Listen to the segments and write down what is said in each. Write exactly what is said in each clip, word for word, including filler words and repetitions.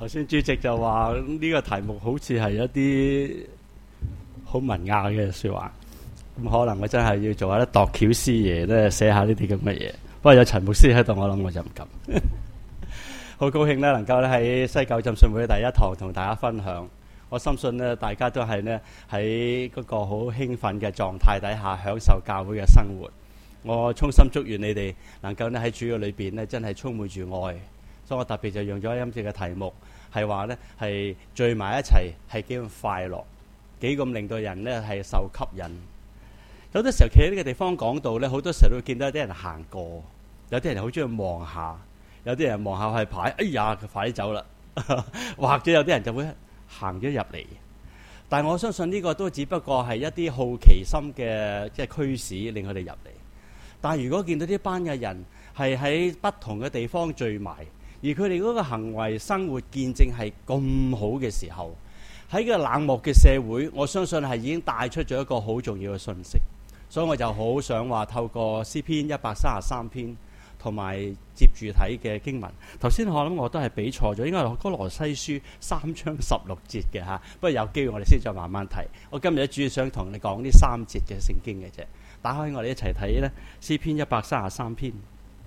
頭先主席就話呢個題目好似係一啲好文雅嘅說話，咁可能我真係要做下啲度橋師爺咧，寫下呢啲咁嘅嘢。不過有陳牧師喺度，我諗我就唔敢。好高興咧，能夠咧喺西九浸信會第一堂同大家分享。我深信咧，大家都係咧喺嗰個好興奮嘅狀態底下享受教會嘅生活。我衷心祝願你哋能夠咧喺主嘅裏邊咧，真係充滿住愛。所以我特別就用咗今次嘅題目，係話咧係聚埋一齊係幾咁快樂，幾咁令到人咧係受吸引。有啲時候企喺呢個地方講道咧，好多時候都會見到有啲人行過，有啲人好中意望下，有啲人望下係牌，哎呀佢快啲走啦，或者有啲人就會行咗入嚟。但係我相信呢個都只不過係一啲好奇心嘅即係驅使令佢哋入嚟。但係如果見到呢班嘅人係喺不同嘅地方聚埋，而佢哋嗰個行為生活見證係咁好嘅時候，喺個冷漠嘅社會，我相信係已經帶出咗一個好重要嘅訊息。所以我就好想話透過詩篇一百三十三篇同埋接住睇嘅經文。頭先我諗我都係俾錯咗，應該係歌羅西書三章十六節嘅嚇。不過有機會我哋先再慢慢睇。我今日主要想同你講呢三節嘅聖經嘅啫。打開我哋一齊睇咧，詩篇一百三十三篇。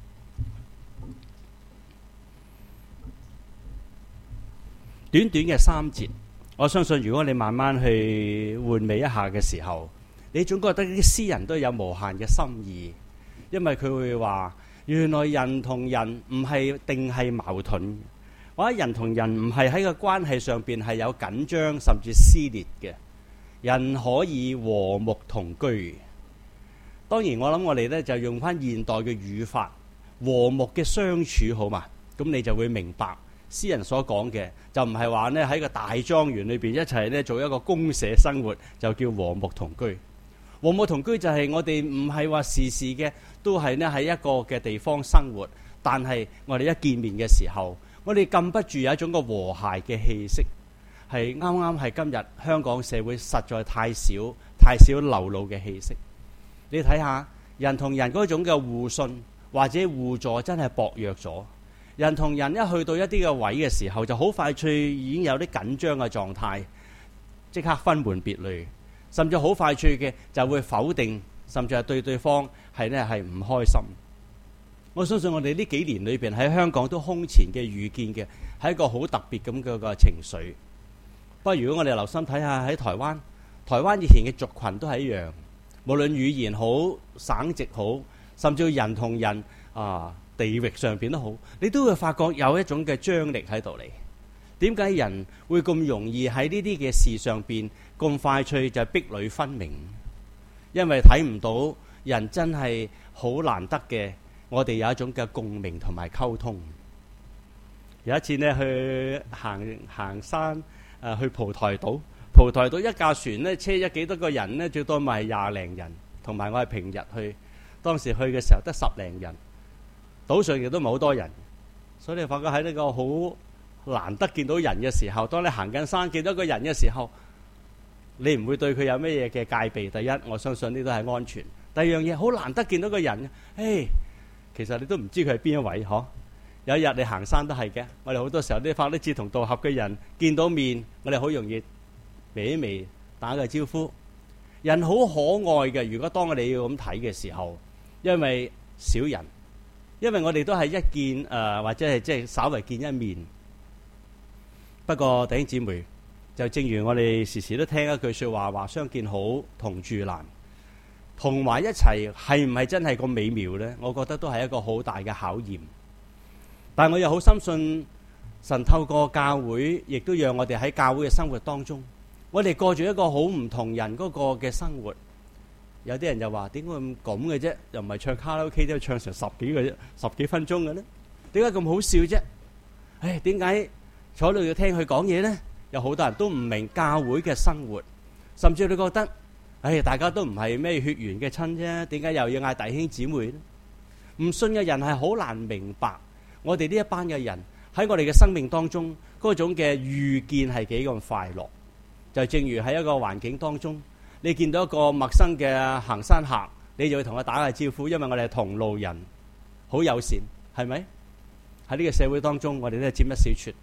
短短嘅三節，我相信如果你慢慢去回味一下嘅時候，你總覺得啲詩人都有無限嘅心意，因為佢會話原來人同人唔係定係矛盾，或者人同人唔係喺個關係上邊係有緊張甚至撕裂嘅，人可以和睦同居。當然我諗我哋咧就用翻現代嘅語法，和睦嘅相處好嘛，咁你就會明白詩人所講嘅就唔係話咧喺個大莊園裏邊一齊咧做一個公社生活就叫和睦同居。和睦同居就係我哋唔係話時時嘅都係咧喺一個嘅地方生活，但係我哋一見面嘅時候，我哋禁不住有一種個和諧嘅氣息，係啱啱係今日香港社會實在太少太少流露嘅氣息。你睇下人同人嗰種嘅互信或者互助真係薄弱咗。人同人一去到一啲嘅位嘅時候，就好快脆已經有啲緊張嘅狀態，即刻分門別類，甚至好快脆嘅就會否定，甚至係對對方係呢係唔開心。我相信我哋呢幾年裏邊喺香港都空前嘅遇見嘅係一個好特別咁嘅個情緒。不過如果我哋留心睇下喺台灣，台灣以前嘅族群都係一樣，無論語言好、省籍好，甚至人同人啊地域上邊都好，你都會發覺有一種嘅張力喺度嚟。點解人會咁容易喺呢啲嘅事上邊咁快脆就壁壘分明？因為睇唔到人真係好難得嘅，我哋有一種嘅共鳴同埋溝通。有一次呢，去行行山，誒、呃、去蒲台島，蒲台島一架船呢，車咗幾多個人呢？最多咪係廿零人，同埋我係平日去，當時去嘅時候得十零人。島上亦都唔係好多人，所以你發覺喺呢個好難得見到人嘅時候，當你行緊山見到一個人嘅時候，你唔會對佢有咩嘢嘅戒備。第一，我相信呢都係安全。第二樣嘢，好難得見到個人，誒，其實你都唔知佢係邊一位，嗬？有一日你行山都係嘅，我哋好多時候啲發啲志同道合嘅人見到面，我哋好容易微微打個招呼。人好可愛嘅，如果當我哋要咁睇嘅時候，因為少人。因為我哋都係一見誒、呃，或者係即係稍微見一面。不過弟兄姊妹，就正如我哋時時都聽一句說話，話相見好，同住難。同埋一齊係唔係真係咁美妙呢？我覺得都係一個好大嘅考驗。但係我又好深信，神透過教會，亦都讓我哋喺教會嘅生活當中，我哋過住一個好唔同人嗰個嘅生活。有啲人就話點解咁咁嘅啫？又唔係唱卡拉 OK 都要唱成十幾個啫，十幾分鐘嘅咧？點解咁好笑啫？唉，點解坐喺度要聽佢講嘢咧？有好多人都唔明教會嘅生活，甚至你覺得唉，大家都唔係咩血緣嘅親啫，點解又要嗌弟兄姊妹咧？唔信嘅人係好難明白我哋呢一班嘅人喺我哋嘅生命當中嗰種嘅遇見係幾咁快樂。就正如喺一個環境當中，你見到一個陌生嘅行山客，你就會同佢打下招呼，因為我哋係同路人，好友善，係咪？喺呢個社會當中，我哋都係佔一小撮。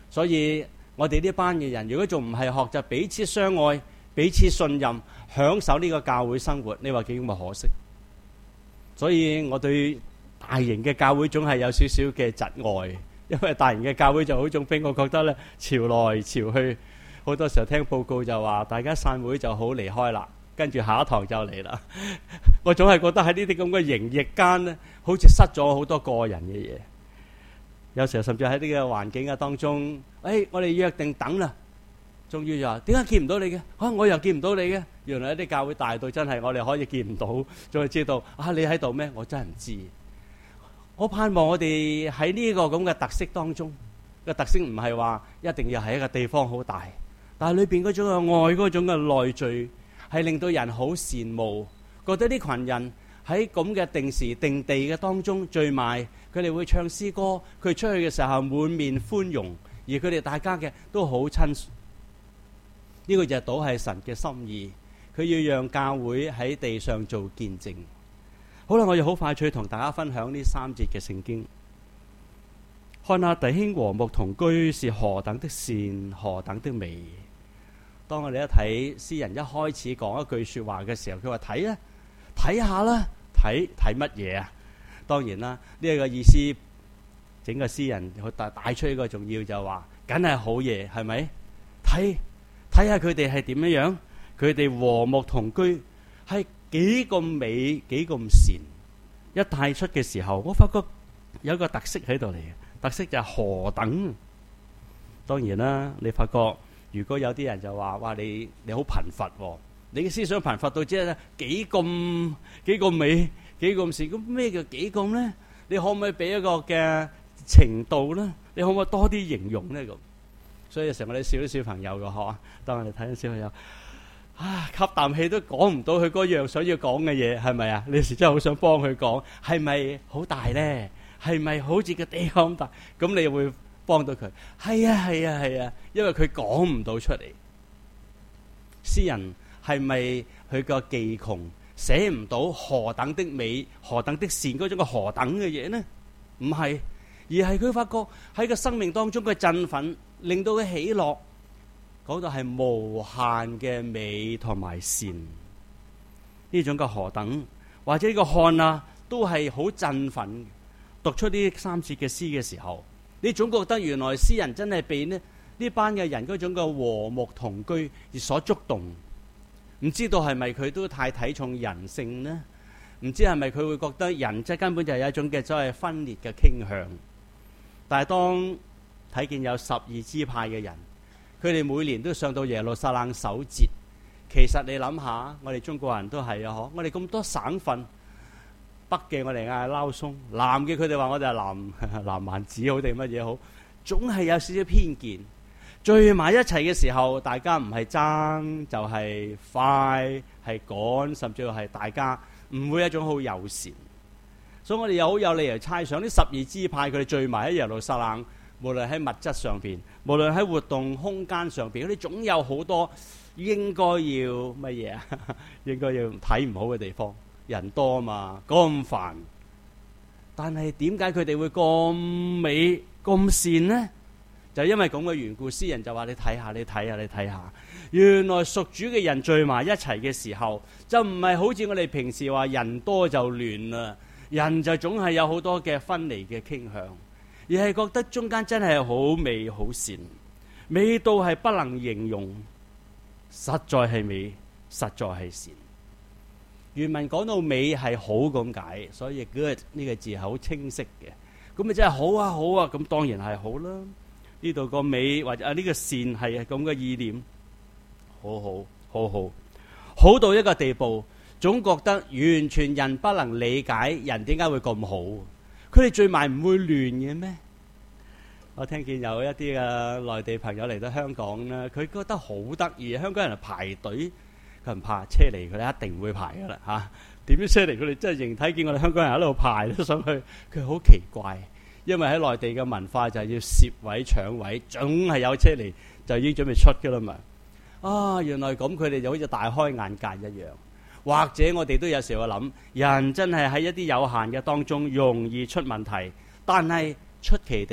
所以我哋呢班嘅人，如果仲唔係學習彼此相愛、彼此信任、享受呢個教會生活，你話幾咁可惜？所以我對大型嘅教會總係有少少嘅窒礙，因為大型嘅教會就好種俾我覺得咧，潮來潮去，好多時候聽報告就話大家散會就好離開啦，跟住下一堂就嚟啦。我總係覺得喺呢啲咁嘅營役間咧，好似失咗好多個人嘅嘢。有時候甚至喺呢個環境嘅當中，誒、哎，我哋約定等啦，終於就話點解見唔到你嘅？啊，我又見唔到你嘅。原來一啲教會大到真係我哋可以見唔到，再知道啊，你喺度咩？我真係唔知。我盼望我哋喺呢個咁嘅特色當中，個特色唔係話一定要係一個地方好大，但係裏邊嗰種嘅愛，嗰種嘅內聚，係令到人好羨慕，覺得呢群人喺咁嘅定時定地嘅當中聚埋，佢哋會唱詩歌，佢出去嘅時候滿面歡容，而佢哋大家嘅都好親。呢個就係倒係神嘅心意，佢要讓教會喺地上做見證。好啦，我要好快脆同大家分享呢三節嘅聖經。看下弟兄和睦同居是何等的善，何等的美。當我哋一睇詩人一開始講一句說話嘅時候，佢話睇啊，睇下啦，睇睇乜嘢啊？當然啦，呢、這個意思，整個詩人帶帶出一個重要就話，梗係好嘢，係咪？睇睇下佢哋係點樣樣，佢哋和睦同居係幾咁美，幾咁善。一帶出嘅時候，我發覺有一個特色喺度嚟嘅，特色就係何等。當然啦，你發覺如果有啲人就話，哇，你你好貧乏，你嘅思想貧乏到即係幾咁幾咁美，幾咁善。咁咩叫幾咁咧？你可唔可以俾一個嘅程度咧？你可唔可以多啲形容咧？咁所以有時候我哋笑啲小朋友嘅嗬，當我哋睇啲小朋友。啊！吸啖氣都講唔到佢嗰樣想要講嘅嘢，係咪啊？你時真係好想幫佢講，係咪好大咧？係咪好似個地咁大？咁你會幫到佢？係啊，係啊，係啊，因為佢講唔到出嚟。詩人係咪佢個技窮寫唔到何等的美、何等的善嗰種嘅何等嘅嘢呢？唔係，而係佢發覺喺個生命當中嘅振奮，令到佢喜樂。講到係無限嘅美同埋善，呢種嘅何等，或者呢個看啊，都係好振奮。讀出呢三節嘅詩嘅時候，你總覺得原來詩人真係被呢呢班嘅人嗰種嘅和睦同居而所觸動。唔知道係咪佢都太睇重人性呢？唔知係咪佢會覺得人即係根本就係一種嘅所謂分裂嘅傾向。但係當睇見有十二支派嘅人，佢哋每年都上到耶路撒冷守節。其實你諗下，我哋中國人都係啊，嗬！我哋咁多省份，北嘅我哋嗌撈鬆，南嘅佢哋話我哋係南南蠻子好定乜嘢好，總係有少少偏見。聚埋一齊嘅時候，大家唔係爭就係快，係趕，甚至係大家唔會一種好友善。所以我哋又好有理由猜想，呢十二支派佢哋聚埋喺耶路撒冷。無論喺物質上邊，無論喺活動空間上邊，嗰啲總有好多應該要乜嘢啊？應該要睇唔好嘅地方，人多嘛，咁煩。但係點解佢哋會咁美咁善呢？就因為咁嘅緣故，詩人就話：你睇下，你睇下，你睇下，原來屬主嘅人聚埋一齊嘅時候，就唔係好似我哋平時話人多就亂啦，人就總係有好多嘅分離嘅傾向。而係覺得中間真係好美好善，美到係不能形容，實在係美，實在係善。原文講到美係好咁解，所以 good 呢個字係好清晰嘅。咁咪真係好啊好啊，咁當然係好啦。呢度個美或者啊呢個善係咁嘅意念，好好好好好到一個地步，總覺得完全人不能理解人點解會咁好。佢哋聚埋唔會亂嘅咩？我聽見有一啲嘅內地朋友嚟到香港咧，佢覺得好得意。香港人排隊，佢唔怕車嚟，佢哋一定會排噶啦嚇。點樣車嚟？佢哋真係認睇見我哋香港人喺度排都上去，佢好奇怪。因為喺內地嘅文化就係要攝位搶位，總係有車嚟就已經準備出噶啦嘛。啊，原來咁，佢哋就好似大開眼界一樣。或者我哋都有時會諗，人真係喺一啲有限嘅當中容易出問題，但係出奇地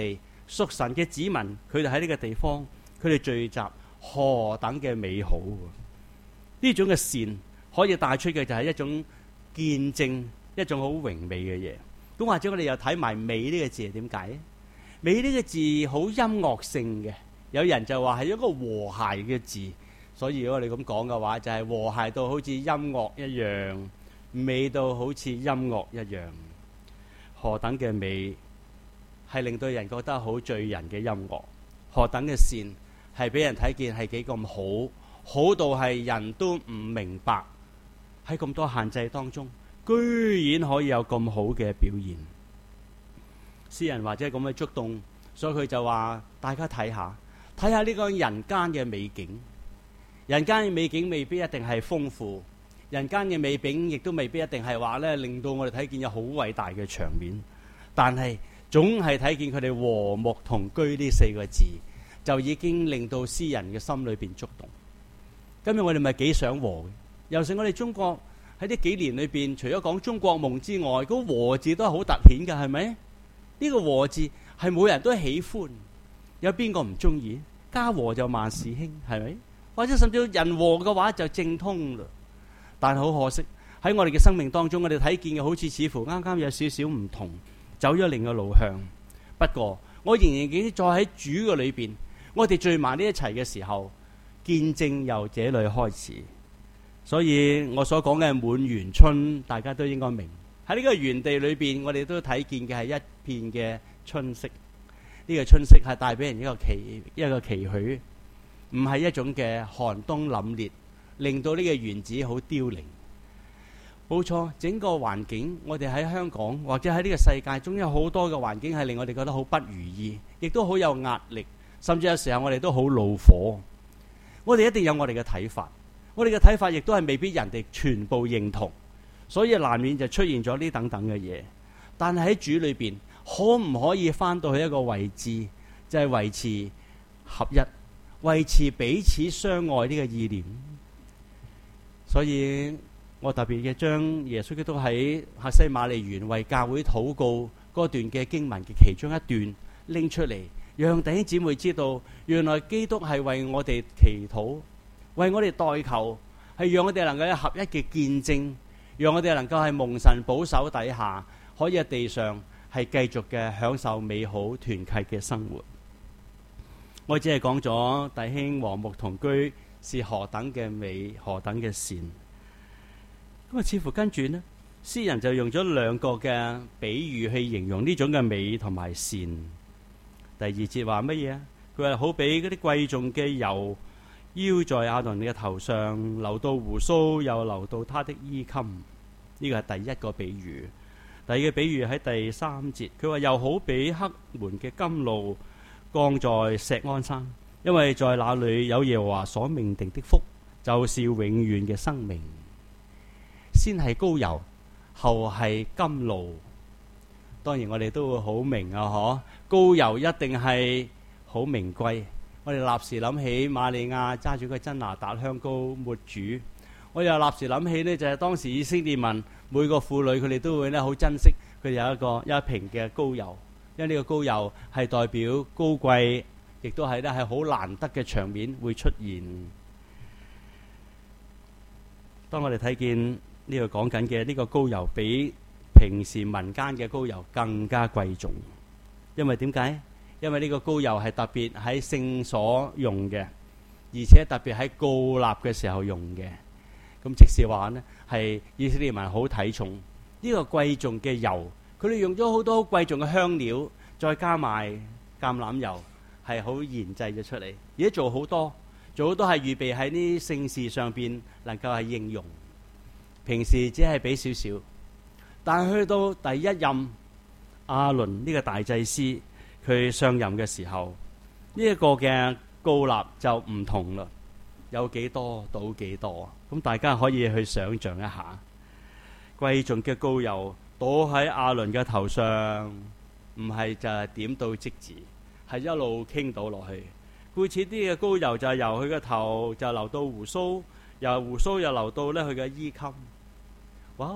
屬神嘅子民，佢哋喺呢個地方，佢哋聚集何等嘅美好！呢種嘅善可以帶出嘅就係一種見證，一種好榮美嘅嘢。咁或者我哋又睇埋美呢個字係點解？美呢個字好音樂性嘅，有人就話係一個和諧嘅字，所以如果我哋咁講嘅話，就係和諧到好似音樂一樣，美到好似音樂一樣。何等嘅美，係令到人覺得好醉人嘅音樂；何等嘅善，係俾人睇見係幾咁好，好到係人都唔明白。喺咁多限制當中，居然可以有咁好嘅表現。詩人或者咁嘅觸動，所以佢就話：大家睇下，睇下呢個人間嘅美景。人間嘅美景未必一定係豐富，人間嘅美景亦都未必一定係話咧令到我哋睇見有好偉大嘅場面。但係總係睇見佢哋和睦同居呢四個字，就已經令到詩人嘅心裏邊觸動。今日我哋咪幾想和嘅？尤其我哋中國喺呢幾年裏邊，除咗講中國夢之外，嗰個和字都係好突顯嘅，係咪？呢個和字係每人都喜歡，有邊個唔中意？家和就萬事興，係咪？或者甚至人和嘅話就正通啦。但係好可惜喺我哋嘅生命當中，我哋睇見嘅好似似乎啱啱有少少唔同，走咗另一個路向。不過我仍然記得再喺主嘅裏邊，我哋聚埋呢一齊嘅時候，見證由這裏開始。所以我所講嘅滿園春，大家都應該明。喺呢個園地裏邊，我哋都睇見嘅係一片嘅春色。呢個春色係帶俾人一個期一個期許，唔係一種嘅寒冬凜冽，令到呢個園子好凋零。冇錯，整個環境，我哋喺香港或者喺呢個世界中有好多嘅環境係令我哋覺得好不如意，亦都好有壓力，甚至有時候我哋都好怒火。我哋一定有我哋嘅睇法，我哋嘅睇法亦都係未必人哋全部認同，所以難免就出現咗呢等等嘅嘢。但係喺主裏邊，可唔可以翻到去一個位置，就係維持合一，維持彼此相愛呢個意念？所以我特別嘅將耶穌基督喺客西馬尼園為教會禱告嗰段嘅經文嘅其中一段拎出嚟，讓弟兄姊妹知道，原來基督係為我哋祈禱，為我哋代求，係讓我哋能夠有合一嘅見證，讓我哋能夠係蒙神保守底下，可以喺地上係繼續嘅享受美好團契嘅生活。我只係講咗弟兄和睦同居是何等嘅美，何等嘅善。咁啊，似乎跟住呢，詩人就用咗兩個嘅比喻去形容呢種嘅美同埋善。第二節話乜嘢啊？佢話好比嗰啲貴重嘅油，澆在亞倫嘅頭上，流到鬍鬚，又流到他的衣襟。呢個係第一個比喻。第二個比喻喺第三節，佢話又好比黑門嘅甘露降在錫安山，因為在那裏有耶和華所命定的福，就是永遠嘅生命。先係膏油，後係甘露。當然我哋都會好明啊，嗬！膏油一定係好名貴。我哋立時諗起瑪利亞揸住個真拿達香膏抹主。我又立時諗起呢，就係、是、當時以色列民每個婦女佢哋都會咧好珍惜佢哋有一個有一瓶嘅膏油，因為呢個膏油係代表高貴，亦都係咧係好難得嘅場面會出現。當我哋睇見呢個講緊嘅呢個膏油比平時民間嘅膏油更加貴重，因為點解？因為呢個膏油係特別喺聖所用嘅，而且特別喺膏立嘅時候用嘅。咁即是話呢，係以色列民好睇重呢個貴重嘅油，佢哋用咗好多好貴重嘅香料，再加埋橄欖油，係好研製咗出嚟，而且做好多，做好多係預備喺呢聖事上邊能夠係應用。平時只係俾少少，但係去到第一任亞倫呢個大祭司佢上任嘅時候，呢、這、一個嘅膏立就唔同啦，有幾多倒幾多，咁大家可以去想象一下，貴重嘅膏油倒喺亞倫嘅頭上，唔係就係點到即止，係一路傾倒落去。故此啲嘅膏油就係由佢嘅頭就流到鬍鬚，由鬍鬚又流到咧佢嘅衣襟。哇！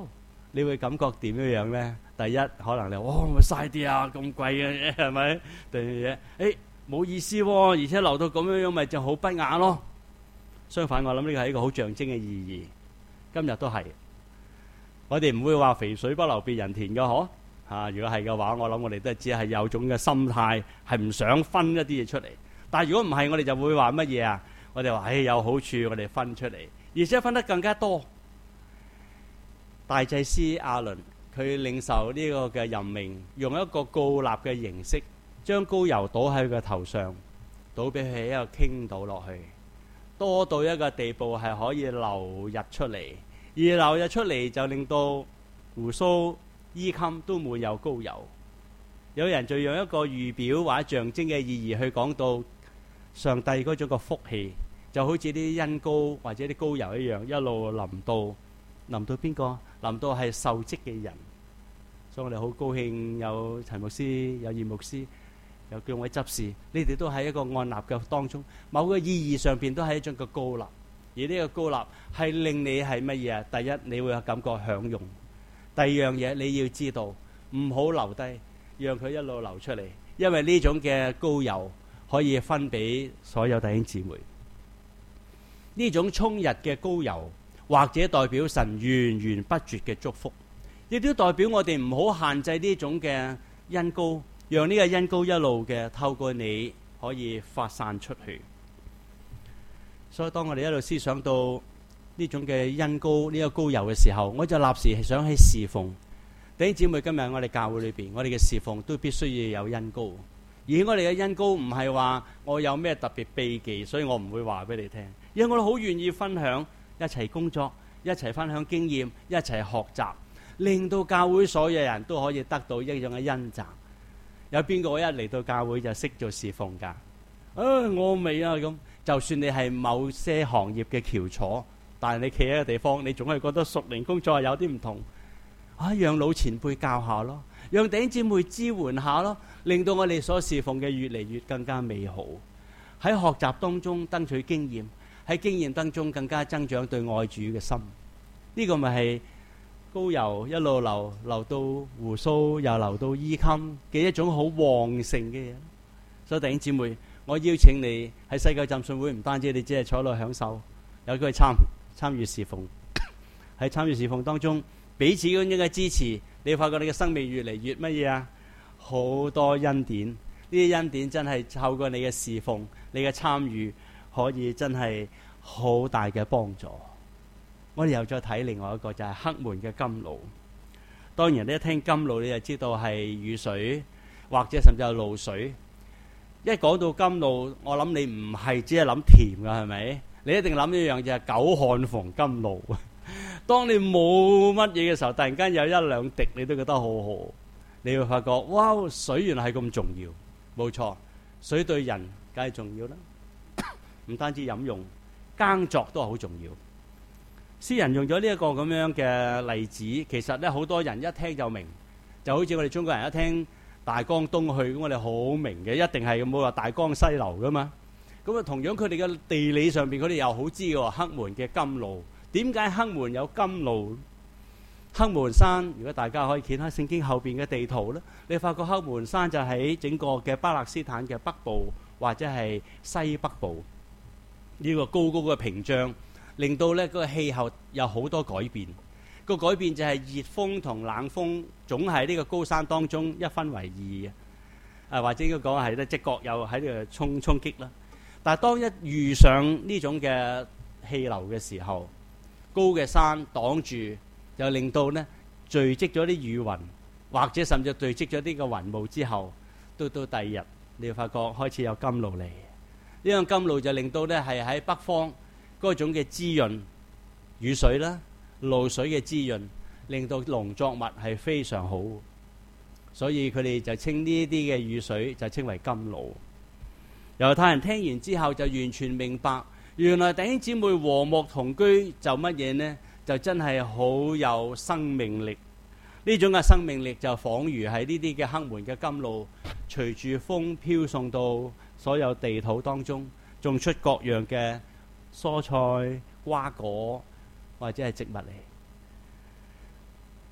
你會感覺點樣樣呢？第一，可能你話哇咪嘥啲啊，咁貴嘅嘢係咪？第二嘢，誒冇意思喎，而且留到咁樣樣咪就好不雅咯。相反，我諗呢個係一個好象徵嘅意義。今日都係，我哋唔會話肥水不流別人田嘅嗬嚇。如果係嘅話，我諗我哋都係只係有種嘅心態，係唔想分一啲嘢出嚟。但係如果唔係，我哋就會話乜嘢啊？我哋話誒有好處，我哋分出嚟，而且分得更加多。大祭司亞倫佢領受呢個嘅任命，用一個膏立嘅形式，將膏油倒喺佢嘅頭上，倒俾佢一個傾倒落去，多到一個地步係可以流溢出嚟，而流溢出嚟就令到鬍鬚衣襟都滿有膏油。有人就用一個預表或者象徵嘅意義去講到上帝嗰種個福氣，就好似啲恩膏或者啲膏油一樣，一路臨到臨到邊個？臨到係受職嘅人。所以我哋好高興有陳牧師、有葉牧師、有兩位執事，你哋都喺一個按立嘅當中，某個意義上邊都係一種嘅膏立。而呢個膏立係令你係乜嘢啊？第一，你會有感覺享用；第二樣嘢，你要知道唔好留低，讓佢一路流出嚟，因為呢種嘅膏油可以分俾所有弟兄姊妹。呢種衝日嘅膏油，或者代表神源源不絕嘅祝福，亦都代表我哋唔好限制呢種嘅恩膏，讓呢個恩膏一路嘅透過你可以發散出去。所以當我哋一路思想到呢種嘅恩膏、呢個膏油嘅時候，我就立時係想起侍奉。弟兄姊妹，今日我哋教會裏邊，我哋嘅侍奉都必須要有恩膏。而我哋嘅恩膏唔係話我有咩特別秘技，所以我唔會話俾你聽，因為我好願意分享，一齊工作，一齊分享經驗，一齊學習，令到教會所有人都可以得到一種嘅恩澤。有邊個一嚟到教會就識做侍奉㗎？啊，我未啊咁。就算你係某些行業嘅翹楚，但係你企喺個地方，你總係覺得屬靈工作係有啲唔同。啊，讓老前輩教下咯，讓弟兄姊妹支援下咯，令到我哋所侍奉嘅越嚟越更加美好。喺學習當中爭取經驗，喺經驗當中更加增長對愛主嘅心。呢個咪係膏油一路流流到鬍鬚，又流到衣襟嘅一種好旺盛嘅嘢。所以弟兄姊妹，我邀請你喺世界浸信會，唔單止你只係坐落享受，有機會參參與侍奉。喺參與侍奉當中，彼此咁樣嘅支持，你會發覺你嘅生命越嚟越乜嘢啊？好多恩典，呢啲恩典真係透過你嘅侍奉、你嘅參與，可以真係好大嘅幫助。我哋又再睇另外一個，就係黑門嘅甘露。當然你一聽甘露，你就知道係雨水，或者甚至係露水。一講到甘露，我諗你唔係只係諗甜㗎，係咪？你一定諗一樣就係久旱逢甘露。當你冇乜嘢嘅時候，突然間有一兩滴，你都覺得好好。你會發覺，哇！水原來係咁重要。冇錯，水對人梗係重要啦。唔單止飲用，耕作都係好重要。詩人用咗呢一個咁樣嘅例子，其實咧好多人一聽就明，就好似我哋中國人一聽大江東去，咁我哋好明嘅，一定係冇話大江西流噶嘛。咁啊，同樣佢哋嘅地理上邊，佢哋又好知嘅。黑門嘅甘露，點解黑門有甘露？黑門山，如果大家可以掀開聖經後邊嘅地圖咧，你發覺黑門山就喺整個嘅巴勒斯坦嘅北部或者係西北部呢個高高嘅屏障，令到咧嗰個氣候有好多改變。個改變就係熱風同冷風總係呢個高山當中一分為二嘅，啊或者應該講係咧，即各有喺度衝衝擊啦。但係當一遇上呢種嘅氣流嘅時候，高嘅山擋住，就令到呢聚積咗啲雨雲，或者甚至聚積咗啲個雲霧之後，到到第二日，你會發覺開始有甘露嚟。呢樣甘露就令到呢係喺北方嗰種嘅滋潤雨水啦、露水嘅滋潤，令到農作物係非常好。所以佢哋就稱呢啲嘅雨水就稱為甘露。猶太人聽完之後就完全明白，原來弟兄姊妹和睦同居就乜嘢呢？就真係好有生命力。呢種嘅生命力就仿如係呢啲嘅黑門嘅甘露，隨住風飄送到所有地土當中，種出各樣嘅蔬菜、瓜果或者係植物嚟。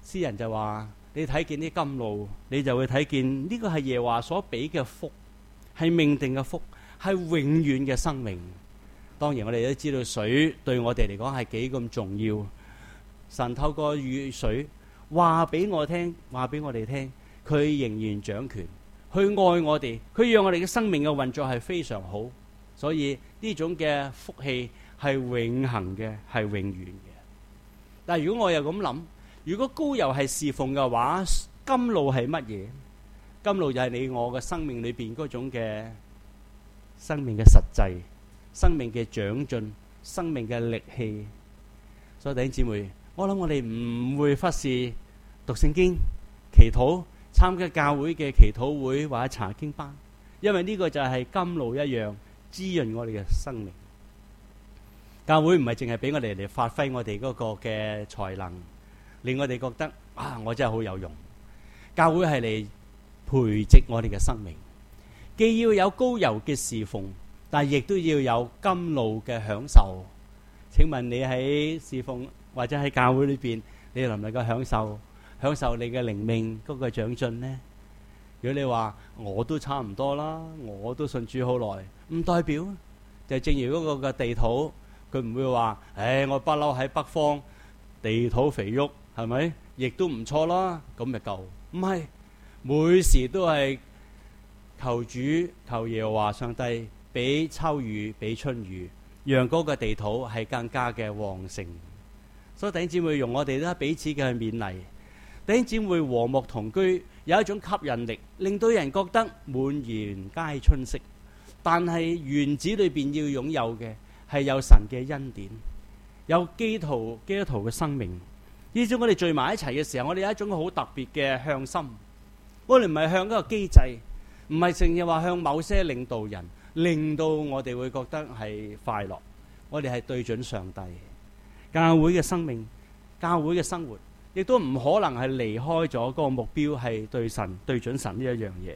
詩人就話：你睇見啲甘露，你就會睇見呢個係耶和華所俾嘅福，係命定嘅福，係永遠嘅生命。當然我哋都知道水對我哋嚟講係幾咁重要。神透過雨水話俾我聽，話俾我哋聽，佢仍然掌權，去愛我哋，佢讓我哋嘅生命嘅運作係非常好。所以呢種嘅福氣係永恆嘅，係永遠嘅。但係如果我又咁諗，如果膏油係侍奉嘅話，甘露係乜嘢？甘露就係你我嘅生命裏邊嗰種嘅生命嘅實際、生命嘅長進、生命嘅力氣。所以弟兄姊妹，我諗我哋唔會忽視讀聖經、祈禱、參加教會嘅祈禱會或者查經班，因為呢個就係甘露一樣滋潤我哋嘅生命。教會唔係淨係俾我哋嚟發揮我哋嗰個嘅才能，令我哋覺得啊，我真係好有用。教會係嚟培植我哋嘅生命，既要有膏油嘅侍奉，但係亦都要有甘露嘅享受。請問你喺侍奉或者喺教會裏邊，你能唔能夠享受享受你嘅靈命嗰個長進呢？如果你話我都差唔多啦，我都信主好耐，唔代表就正如嗰個嘅地土，佢唔會話，誒，我不嬲喺北方地土肥沃，係咪？亦都唔錯啦，咁咪夠？唔係，每時都係求主求耶和華上帝俾秋雨俾春雨，讓嗰個地土係更加嘅旺盛。所以弟兄姊妹，用我哋都彼此嘅去勉勵，弟兄姊妹和睦同居，有一種吸引力，令到人覺得滿園皆春色。但係園子裏邊要擁有嘅係有神嘅恩典，有基督徒基督徒嘅生命。呢種我哋聚埋一齊嘅時候，我哋有一種好特別嘅向心。我哋唔係向一個機制，唔係淨係話向某些領導人，令到我哋會覺得係快樂。我哋係對準上帝。教會嘅生命，教會嘅生活，亦都唔可能係離開咗嗰個目標，係對神對準神呢一樣嘢。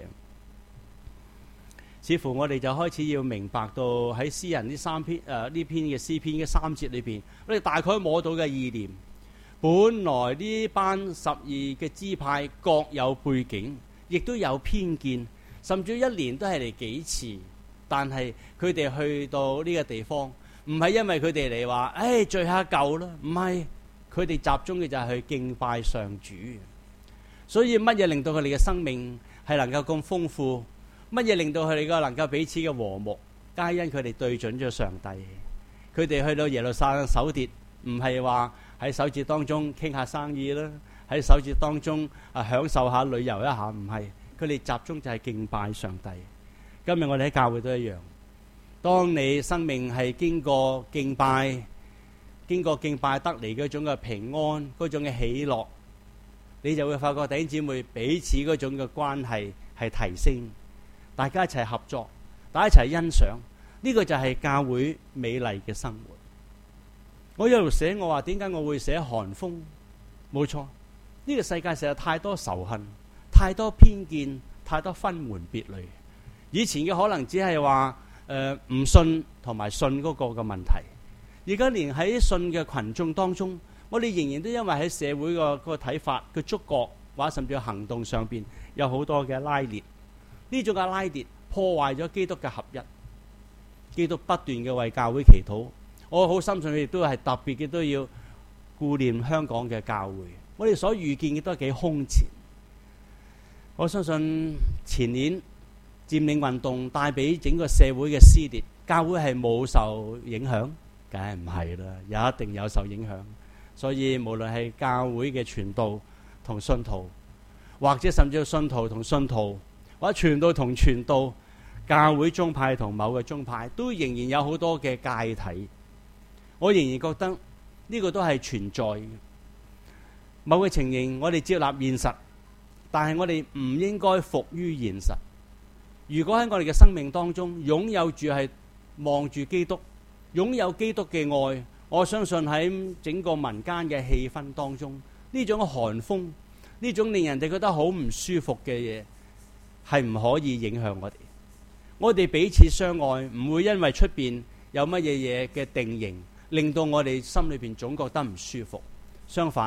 似乎我哋就開始要明白到喺詩人呢三篇誒呢、呃、篇嘅詩篇嘅三節裏邊，我哋大概摸到嘅意念。本來呢班十二嘅支派各有背景，亦都有偏見，甚至一年都係嚟幾次。但係佢哋去到呢個地方，唔係因為佢哋嚟話，誒聚下舊啦，唔係，佢哋集中嘅就係去敬拜上主。所以乜嘢令到佢哋嘅生命係能夠咁豐富？乜嘢令到佢哋個能夠彼此嘅和睦？皆因佢哋對準咗上帝。佢哋去到耶路撒冷守節，唔係話喺守節當中傾下生意啦，喺守節當中啊享受下旅遊一下，唔係，佢哋集中就係敬拜上帝。今日我哋喺教會都一樣，當你生命係經過敬拜，經過敬拜得嚟嗰種嘅平安，嗰種嘅喜樂，你就會發覺弟兄姊妹彼此嗰種嘅關係係提升，大家一齊合作，大家一齊欣賞，呢個就係教會美麗嘅生活。我一路寫，我話點解我會寫寒風？冇錯，呢個世界實在太多仇恨，太多偏見，太多分門別類。以前嘅可能只係話誒唔信同埋信嗰個嘅問題，而家連喺信嘅群眾當中，我哋仍然都因為喺社會個個睇法嘅觸覺或者甚至行動上邊有好多嘅拉裂，呢種嘅拉裂破壞咗基督嘅合一。基督不斷嘅為教會祈禱，我好深信佢亦都係特別嘅都要顧念香港嘅教會。我哋所遇見嘅都係幾空前。我相信前年佔領運動帶俾整個社會嘅撕裂，教會係冇受影響，梗係唔係啦，有一定有受影響。所以無論係教會嘅傳道同信徒，或者甚至係信徒同信徒，或者傳道同傳道，教會宗派同某個宗派，都仍然有好多嘅介體。我仍然覺得呢個都係存在嘅。某個情形，我哋接納現實，但係我哋唔應該服於現實。如果喺我哋嘅生命當中擁有住係望住基督，擁有基督嘅愛，我相信喺整個民間嘅氣氛當中，呢種寒風，呢種令人哋覺得好唔舒服嘅嘢，係唔可以影響我哋。我哋彼此相愛，唔會因為出邊有乜嘢嘢嘅定型，令到我哋心裏邊總覺得唔舒服。相反，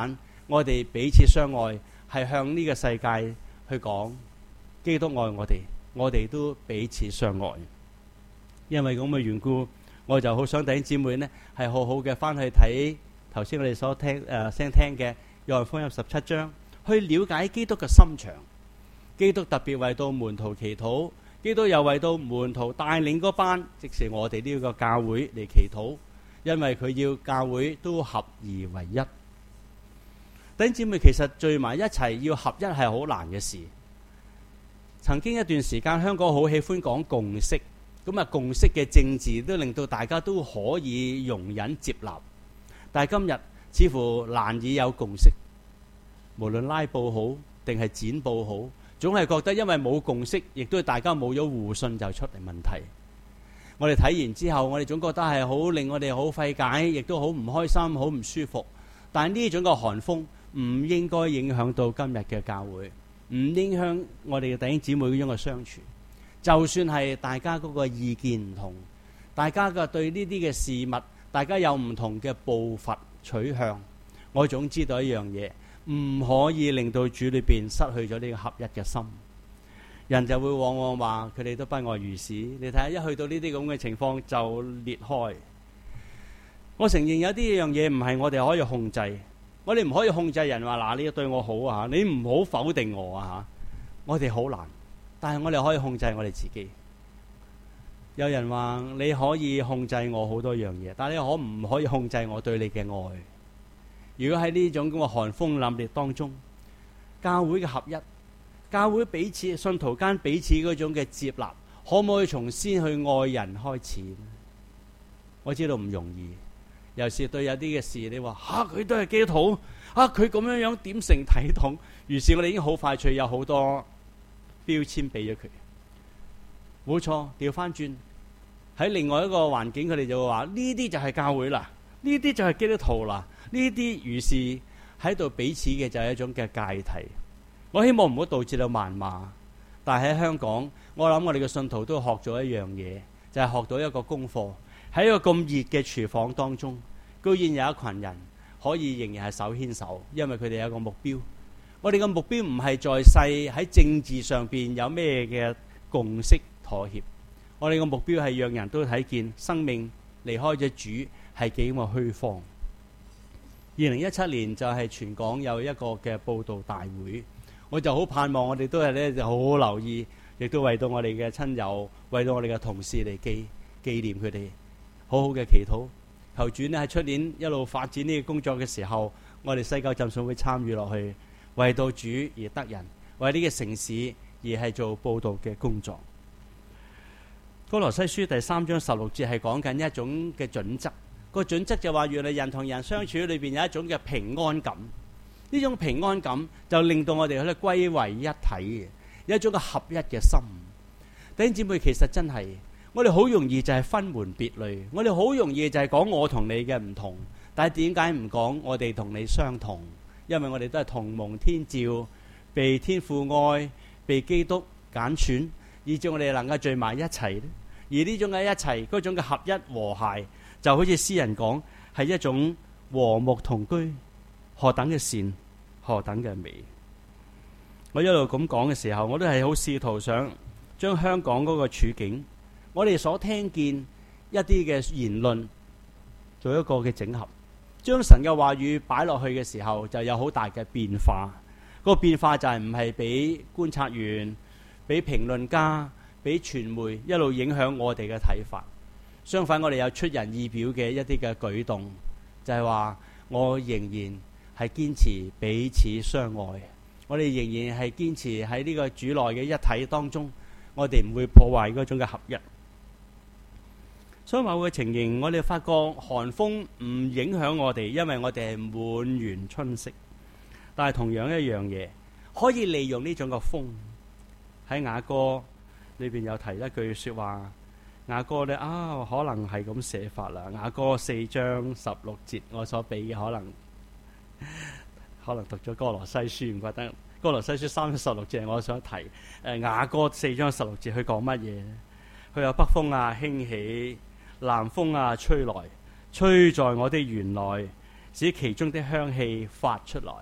我哋彼此相愛，係向呢個世界去講基督愛我哋，我哋都彼此相愛。因為咁嘅緣故，我就好想弟兄姊妹呢係好好嘅翻去睇頭先我哋所聽誒聲聽嘅約翰福音十七章，去了解基督嘅心腸。基督特別為到門徒祈禱，基督又為到門徒帶領嗰班，即是我哋呢個教會嚟祈禱，因為佢要教會都合而為一。弟兄姊妹，其實聚埋一齊要合一係好難嘅事。曾經一段時間，香港好喜歡講共識，咁啊共識嘅政治都令到大家都可以容忍接納。但係今日似乎難以有共識，無論拉布好定係剪布好，總係覺得因為冇共識，亦都大家冇咗互信就出嚟問題。我哋睇完之後，我哋總覺得係好令我哋好費解，亦都好唔開心，好唔舒服。但係呢種嘅寒風唔應該影響到今日嘅教會，唔影響我哋嘅弟兄姊妹嗰種嘅相處。就算係大家嗰個意見唔同，大家嘅對呢啲嘅事物，大家有唔同嘅步伐取向，我總知道一樣嘢，唔可以令到主裏邊失去咗呢個合一嘅心。人就會往往話佢哋都不外如是。你睇下，一去到呢啲咁嘅情況就裂開。我承認有啲樣嘢唔係我哋可以控制，我哋唔可以控制人話嗱，你要對我好啊，你唔好否定我啊吓。我哋好難，但係我哋可以控制我哋自己。有人話你可以控制我好多樣嘢，但係你可唔可以控制我對你嘅愛？如果喺呢種咁嘅寒風凜冽當中，教會嘅合一，教會彼此信徒間彼此嗰種嘅接納，可唔可以從先去愛人開始？我知道唔容易，尤其是對有啲嘅事，你話吓佢都係基督徒，啊佢咁樣樣點成體統？於是我哋已經好快脆有好多標籤俾咗佢。冇錯，調翻轉喺另外一個環境，佢哋就會話呢啲就係教會啦，呢啲就係基督徒啦，呢啲於是喺度彼此嘅就係一種嘅界題。我希望唔好導致到謾罵，但係喺香港，我諗我哋嘅信徒都學咗一樣嘢，就係、是、學到一個功課。喺一個咁熱嘅廚房當中，居然有一群人可以仍然係手牽手，因為佢哋有一個目標。我哋嘅目標唔係在世喺政治上邊有咩嘅共識妥協，我哋嘅目標係讓人都睇見生命離開咗主係幾咁嘅虛荒。二零一七年就係全港有一個嘅佈道大會，我就好盼望我哋都係咧就好好留意，亦都為到我哋嘅親友，為到我哋嘅同事嚟紀紀念佢哋，好好嘅祈禱，求主呢喺出年一路發展呢個工作嘅時候，我哋西九浸信會參與落去，為到主而得人，為呢個城市而係做佈道嘅工作。歌羅西書第三章十六節係講緊一種嘅準則，個準則就話原來人同人相處裏邊有一種嘅平安感，呢種平安感就令到我哋去歸為一體嘅，有一種嘅合一嘅心。弟兄姊妹，其實真係我哋好容易就係分門別類，我哋好容易就係講我同你嘅唔同，但係點解唔講我哋同你相同？因為我哋都係同蒙天召，被天父愛，被基督揀選，以致我哋能夠聚埋一齊。而呢種嘅一齊，嗰種嘅合一和諧，就好似詩人講，係一種和睦同居，何等嘅善，何等嘅美。我一路咁講嘅時候，我都係好試圖想將香港嗰個處境，我哋所聽見一啲嘅言論，做一個嘅整合，將神嘅話語擺落去嘅時候，就有好大嘅變化。嗰個變化就係唔係俾觀察員、俾評論家、俾傳媒一路影響我哋嘅睇法。相反，我哋有出人意表嘅一啲嘅舉動，就係話我仍然係堅持彼此相愛，我哋仍然係堅持喺呢個主內嘅一體當中，我哋唔會破壞嗰種嘅合一。所以某個情形，我哋發覺寒風唔影響我哋，因為我哋係滿園春色。但係同樣一樣嘢，可以利用呢種嘅風。喺雅歌裏邊有提一句說話，雅歌咧啊，可能係咁寫法啦。雅歌四章十六節，我所俾嘅可能可能讀咗歌羅西書，唔覺得歌羅西書三章十六節，我想提誒雅歌四章十六節，佢講乜嘢？佢話北風啊興起，南風啊吹來，吹在我的園內，使其中的香氣發出來。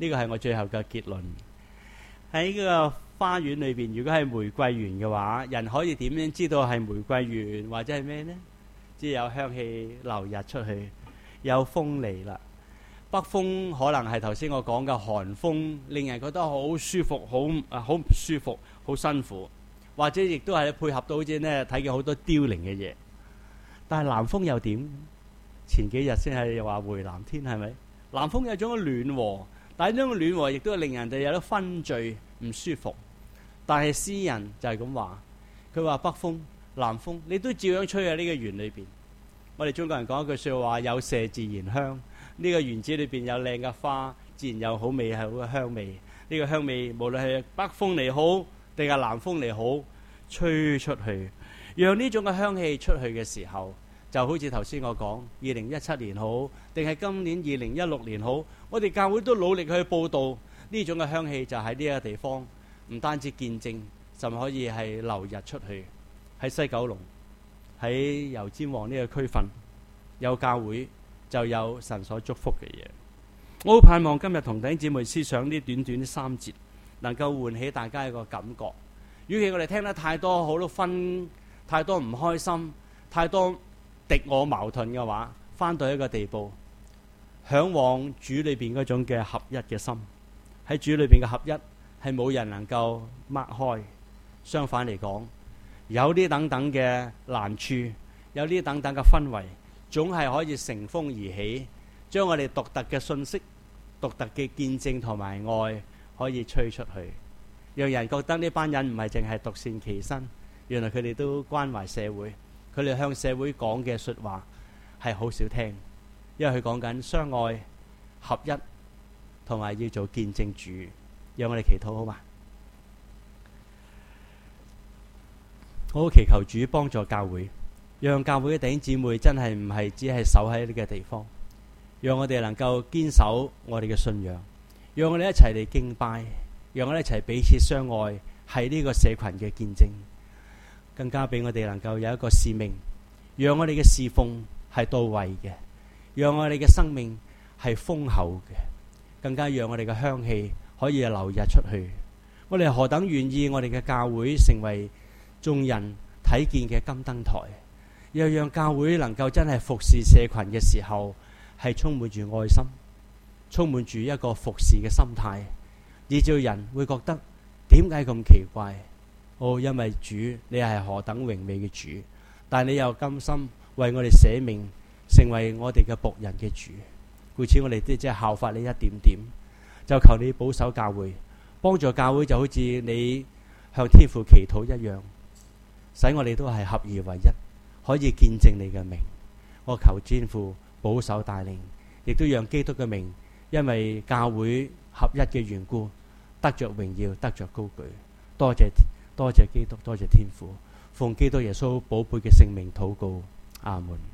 呢個係我最後嘅結論。喺呢個花園裏邊，如果係玫瑰園嘅話，人可以點樣知道係玫瑰園或者係咩呢？只有香氣流溢出去，有風嚟啦。北風可能係頭先我講嘅寒風，令人覺得好舒服，好啊好唔舒服，好辛苦。或者亦都係配合到好似呢睇見好多凋零嘅嘢。但係南風又點？前幾日先係話回南天，係咪？南風有種暖和，但係呢種暖和亦都令人哋有啲昏醉唔舒服。但係詩人就係咁話，佢話北風南風你都照樣吹喺呢個園裏邊。我哋中國人講一句說話，有麝自然香。呢個園子裏邊有靚嘅花，自然有好味，係好嘅香味。呢個香味無論係北風嚟好定係南風嚟好，吹出去，讓呢種嘅香氣出去嘅時候，就好似頭先我講，二零一七年好定係今年二零一六年好，我哋教會都努力去報道呢種嘅香氣，就喺呢個地方唔單止見證，甚至可以係流溢出去。喺西九龍，喺油尖旺呢個區份有教會，就有神所祝福嘅嘢。我好盼望今日同弟兄姊妹思想呢短短三節，能夠喚起大家一個感覺。與其我哋聽得太多好多分，太多唔開心，太多敵我矛盾嘅話，翻到一個地步，向往主裏邊嗰種嘅合一嘅心。喺主裏邊嘅合一係冇人能夠擘開。相反嚟講，有啲等等嘅難處，有啲等等嘅氛圍，總係可以乘風而起，將我哋獨特嘅信息、獨特嘅見證同埋愛可以吹出去，讓人覺得呢班人唔係淨係獨善其身，原來佢哋都關懷社會，佢哋向社會講嘅說話係好少聽，因為佢講緊相愛合一同埋要做見證主。讓我哋祈禱好嘛？好，祈求主幫助教會，讓教會嘅弟兄姊妹真係唔係只係守喺呢個地方，讓我哋能夠堅守我哋嘅信仰，讓我哋一齊嚟敬拜，讓我哋一齊彼此相愛，係呢個社群嘅見證。更加俾我哋能夠有一個使命，讓我哋嘅侍奉係到位嘅，讓我哋嘅生命係豐厚嘅，更加讓我哋嘅香氣可以流溢出去。我哋何等願意我哋嘅教會成為眾人睇見嘅金燈台，又讓教會能夠真係服侍社群嘅時候係充滿住愛心，充滿住一個服侍嘅心態，以致人會覺得點解咁奇怪？哦，因為主你係何等榮美嘅主，但你又甘心為我哋捨命，成為我哋嘅僕人嘅主。故此我哋都即係效法你一點點，就求你保守教會，幫助教會就好似你向天父祈禱一樣，使我哋都係合而為一，可以見證你嘅名。我求天父保守帶領，亦都讓基督嘅名因為教會合一嘅緣故得着榮耀，得着高舉。多謝多謝基督，多謝天父，奉基督耶穌寶貝嘅聖名禱告，阿門。